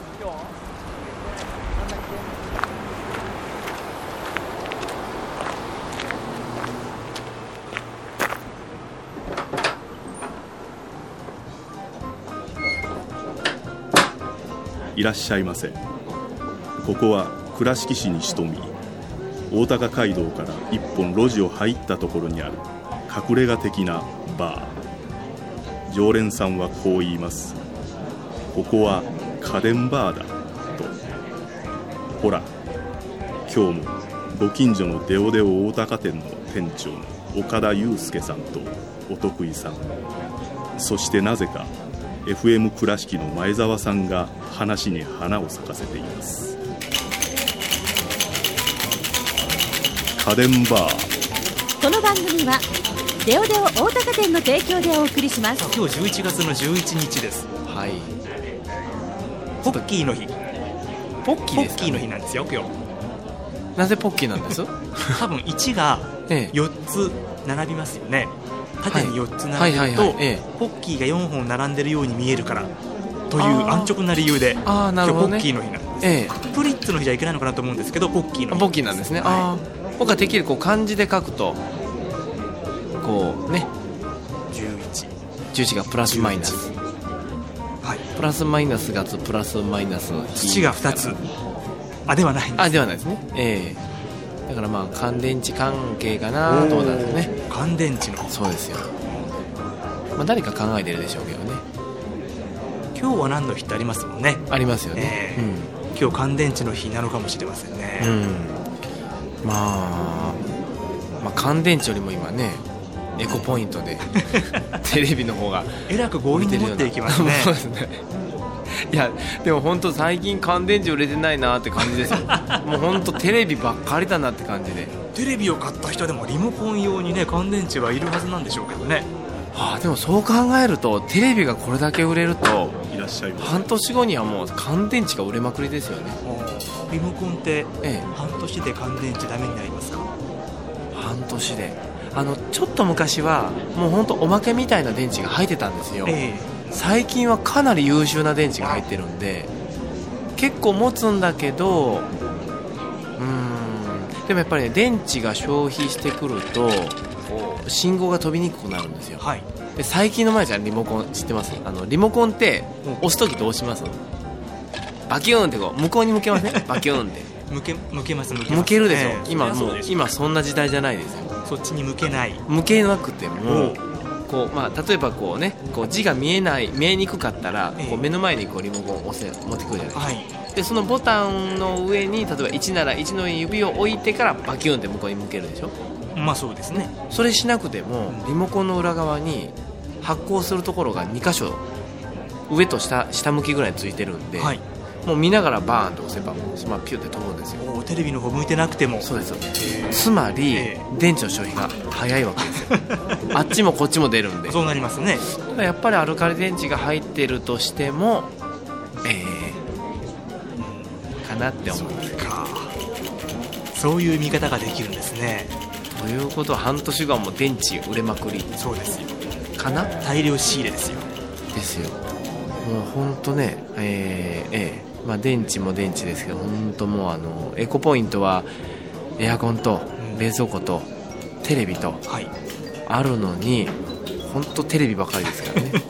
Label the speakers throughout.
Speaker 1: いらっしゃいませ。ここは倉敷市に潜み、大高街道から一本路地を入ったところにある隠れ家的なバー。常連さんはこう言います。ここは家電バーだと。ほら、今日もご近所のデオデオ大高店の店長の岡田祐介さんとお得意さん、そしてなぜかFM 倉敷の前澤さんが話に花を咲かせています。家電バー。
Speaker 2: この番組はデオデオ大高店の提供でお送りします。
Speaker 3: 今日11月の11日です。
Speaker 4: はい。
Speaker 3: ポッキーの日。
Speaker 4: ポッキーですかね。
Speaker 3: ポッキーの日なんですよ今日。
Speaker 4: なぜポッキーなんです？
Speaker 3: 多分1が4つ並びますよね。縦に4つ並べると、ポッキーが4本並んでるように見えるからという安直な理由で、今日ポッキーの日なんです。プリッツの日じゃいけないのかなと思うんですけど、ポッキーの日。
Speaker 4: ポッキーなんですね。僕はてっきりこう漢字で書くとこうね、11がプラスマイナス、はい、プラスマイナス月プラスマイナスの
Speaker 3: 土が2つではないんです。
Speaker 4: ではないですね。だからまあ乾電池関係かなと思ったんですよね。
Speaker 3: 乾電池の。
Speaker 4: そうですよ。まあ誰か考えてるでしょうけどね。
Speaker 3: 今日は何の日ってありますもんね。
Speaker 4: ありますよね。
Speaker 3: 今日乾電池の日なのかもしれませんね。
Speaker 4: まあ乾電池よりも今ね、エコポイントでテレビの方が
Speaker 3: えらく強引に持っていきますね。
Speaker 4: そうですね。いやでも本当最近乾電池売れてないなって感じですよ。もう本当テレビばっかりだなって感じで。
Speaker 3: テレビを買った人でもリモコン用にね乾電池はいるはずなんでしょうけどね。
Speaker 4: でもそう考えるとテレビがこれだけ売れると、
Speaker 1: いらっしゃいます。
Speaker 4: 半年後にはもう乾電池が売れまくりですよね。
Speaker 3: リモコンって半年で乾電池ダメになりますか？
Speaker 4: 半年でちょっと昔はもう本当おまけみたいな電池が入ってたんですよ。最近はかなり優秀な電池が入ってるんで結構持つんだけど、でもやっぱりね、電池が消費してくると信号が飛びにくくなるんですよ。で最近の前じゃリモコン知ってます？リモコンって押すときどうします？バキューンってこう向こうに向けますね。バキューンって
Speaker 3: 向けます。
Speaker 4: 向けるでしょ。今そんな時代じゃないですよ。
Speaker 3: そっちに向けない。
Speaker 4: 向けなくてもこう、例えばこうね、こう字が見えにくかったら、こう目の前にこうリモコンを持ってくるじゃないですか。でそのボタンの上に例えば1なら1の指を置いてからバキューンって向こうに向けるでしょ。
Speaker 3: まあそうですね。
Speaker 4: それしなくてもリモコンの裏側に発光するところが2箇所上と下向きぐらいについてるんで、もう見ながらバーンと押せばピューって飛ぶんですよ。
Speaker 3: テレビの方向いてなくても。
Speaker 4: そうです。つまり電池の消費が早いわけですよ。あっちもこっちも出るんで。
Speaker 3: そうなりますね。
Speaker 4: やっぱりアルカリ電池が入ってるとしてもかなって思う。
Speaker 3: そういう見方ができるんですね。
Speaker 4: ということは半年後はもう電池売れまくり。
Speaker 3: そうですよ。
Speaker 4: かな。
Speaker 3: 大量仕入れですよ。
Speaker 4: ですよ。もう本当ね、電池も電池ですけど、本当もうエコポイントはエアコンと冷蔵庫とテレビとあるのに、本当テレビばかりですからね。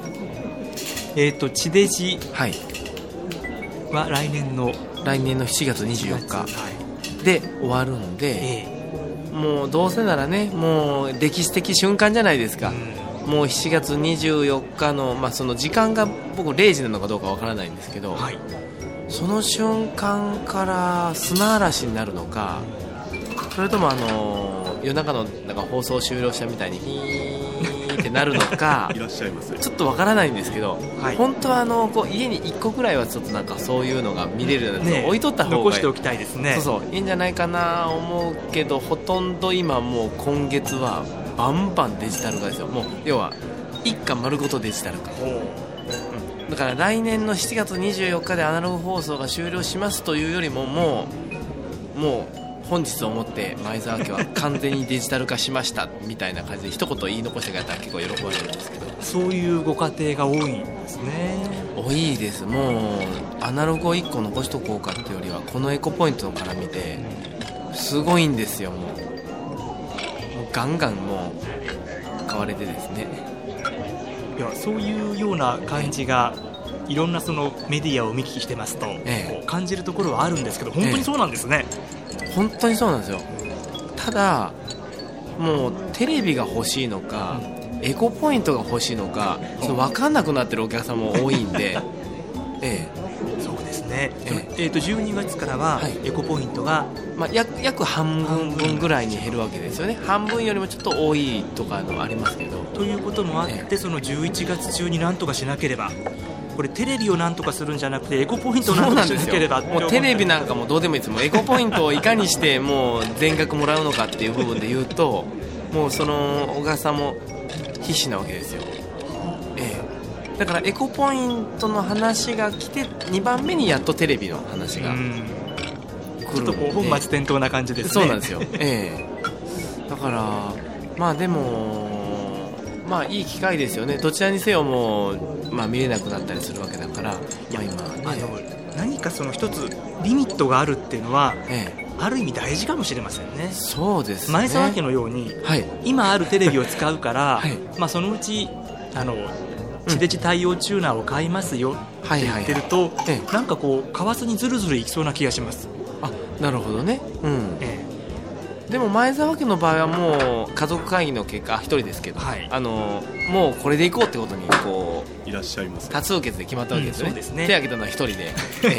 Speaker 3: 地デジは来年の
Speaker 4: 7月24日で終わるんで、もうどうせならね、もう歴史的瞬間じゃないですか。もう7月24日の、その時間が僕0時なのかどうかわからないんですけど、その瞬間から砂嵐になるのか、それとも夜中のなんか放送終了したみたいにヒーってなるのか
Speaker 1: いらっしゃいます。
Speaker 4: ちょっとわからないんですけど、本当はこう家に1個くらいはちょっとなんかそういうのが見れるようなやつを置いとった方が
Speaker 3: 残しておきたいですね。
Speaker 4: いいんじゃないかな思うけど、ほとんど今もう今月はバンバンデジタル化ですよ。もう要は一家丸ごとデジタル化。だから来年の7月24日でアナログ放送が終了しますというよりも、もう本日をもって前沢家は完全にデジタル化しましたみたいな感じで一言言い残してくれたら結構喜ばれるんですけど、
Speaker 3: そういうご家庭が多いんですね。
Speaker 4: 多いです。もうアナログを1個残しとこうかっていうよりはこのエコポイントから見てすごいんですよ。もうガンガンもう買われてですね。
Speaker 3: いや、そういうような感じがいろんなそのメディアを見聞きしてますと、感じるところはあるんですけど、本当にそうなんですね。
Speaker 4: 本当にそうなんですよ。ただもうテレビが欲しいのか、エコポイントが欲しいのか分かんなくなってるお客さんも多いんで
Speaker 3: そうですね、12月からはエコポイントが、
Speaker 4: 約半分分ぐらいに減るわけですよね。半分よりもちょっと多いとかのもありますけど、
Speaker 3: ということもあって、その11月中になんとかしなければ、これテレビをなんとかするんじゃなくてエコポイントをなんとかしなければ。
Speaker 4: もうテレビなんかもどうでもいいです。もうエコポイントをいかにしてもう全額もらうのかっていう部分で言うともうそのお客さんも必死なわけですよ。だからエコポイントの話が来て2番目にやっとテレビの話が来るんで、
Speaker 3: ちょっとこう本末転倒な感じですね。
Speaker 4: そうなんですよ。だからでもいい機会ですよね。どちらにせよもう、見れなくなったりするわけだから、今、
Speaker 3: 何かその一つリミットがあるっていうのは、ある意味大事かもしれませんね。
Speaker 4: そうですね。
Speaker 3: 前沢家のように、今あるテレビを使うから、そのうち地デジ対応チューナーを買いますよって言ってると、なんかこう買わずにずるずるいきそうな気がします。
Speaker 4: なるほどね。でも前沢家の場合はもう家族会議の結果1人ですけど、もうこれでいこうってことにこう
Speaker 1: いらっしゃいます
Speaker 4: 多数決で決まったわけですね。
Speaker 3: そうですね。
Speaker 4: 手挙げたのは1人で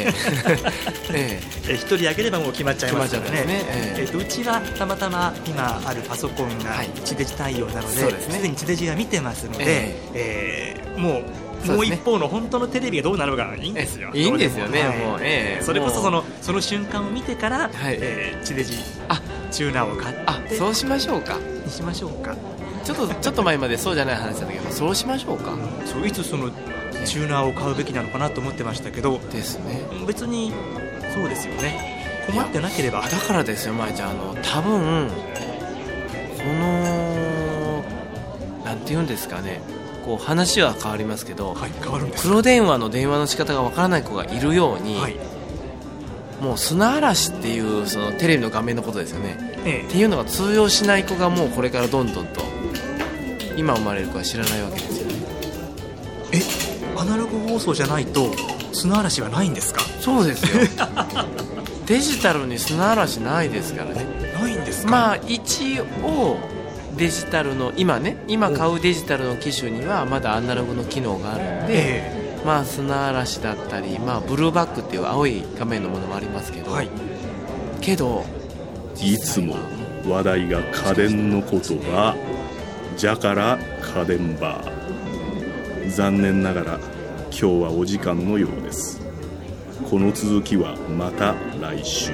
Speaker 3: 1人挙げればもう決まっちゃいますからね。うちはたまたま今あるパソコンが地デジ対応なので、すでに地デジが見てますので、もう一方の本当のテレビがどうなるかいいんですよ。
Speaker 4: いいんですよね。もう
Speaker 3: それこそその瞬間を見てから地デジチューナーを買って
Speaker 4: そうしましょうか。
Speaker 3: にしましょうか。
Speaker 4: ちょっと前までそうじゃない話だったけど、そうしましょうか。
Speaker 3: いつそのチューナーを買うべきなのかなと思ってましたけど
Speaker 4: ですね。
Speaker 3: 別にそうですよね。困ってなければ。
Speaker 4: だからですよ、舞ちゃん。多分このなんていうんですかね、こう話は変わりますけど、
Speaker 3: 変わるんです。
Speaker 4: 黒電話の電話の仕方がわからない子がいるように、もう砂嵐っていうそのテレビの画面のことですよね、っていうのが通用しない子がもうこれからどんどんと今生まれる子は知らないわけですよね。
Speaker 3: アナログ放送じゃないと砂嵐はないんですか？
Speaker 4: そうですよデジタルに砂嵐ないですからね。
Speaker 3: ないんですか？
Speaker 4: 一応デジタルの今買うデジタルの機種にはまだアナログの機能があるんで、砂嵐だったり、ブルーバックっていう青い画面のものもありますけど、けど
Speaker 1: いつも話題が家電のことはじゃから家電バー。残念ながら今日はお時間のようです。この続きはまた来週。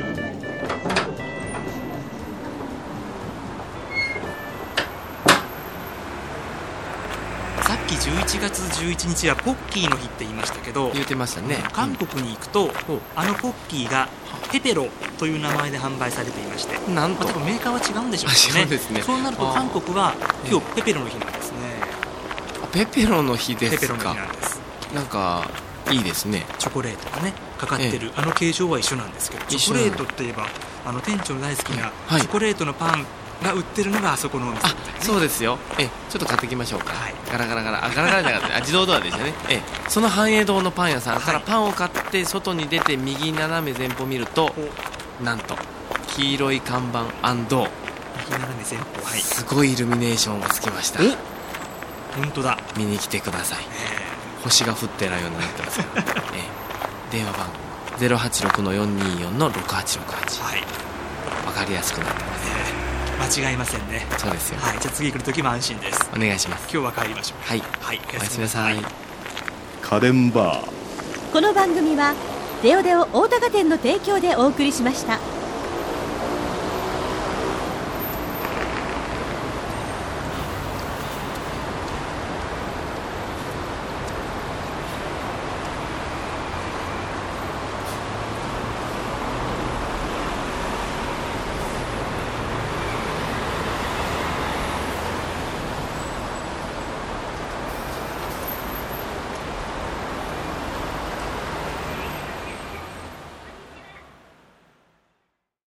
Speaker 3: 11月11日はポッキーの日って言いましたけど、
Speaker 4: 言ってましたね。
Speaker 3: 韓国に行くと、ポッキーがペペロという名前で販売されていまして、
Speaker 4: なんと、
Speaker 3: 多分メーカーは違うんでしょうかね。
Speaker 4: そうですね。
Speaker 3: そうなると韓国は今日ペペロの日なんですね。
Speaker 4: ペペロの日ですか。
Speaker 3: ペペロの日なんです。
Speaker 4: なんかいいですね。
Speaker 3: チョコレートがねかかってる、形状は一緒なんですけど、チョコレートっていえば店長の大好きなチョコレートのパンが売ってるのがあそこのお店、
Speaker 4: そうですよ。ちょっと買ってきましょうか。ガラガラガラ、ガラガラじゃなかった自動ドアでしたね。その繁栄堂のパン屋さんからパンを買って外に出て右斜め前方見ると、なんと黄色い看板&右斜め
Speaker 3: 前方、
Speaker 4: すごいイルミネーションがつきました。
Speaker 3: 本当だ。
Speaker 4: 見に来てください。星が降ってないようになってますから電話番号 086-424-6868、分かりやすくなってます。
Speaker 3: 間違いませんね。
Speaker 4: そうですよ。
Speaker 3: じゃあ次来るときも安心です。
Speaker 4: お願いします。
Speaker 3: 今日は帰りましょう。
Speaker 4: おやすみなさい。
Speaker 1: 家電バー。
Speaker 2: この番組はデオデオ大高店の提供でお送りしました。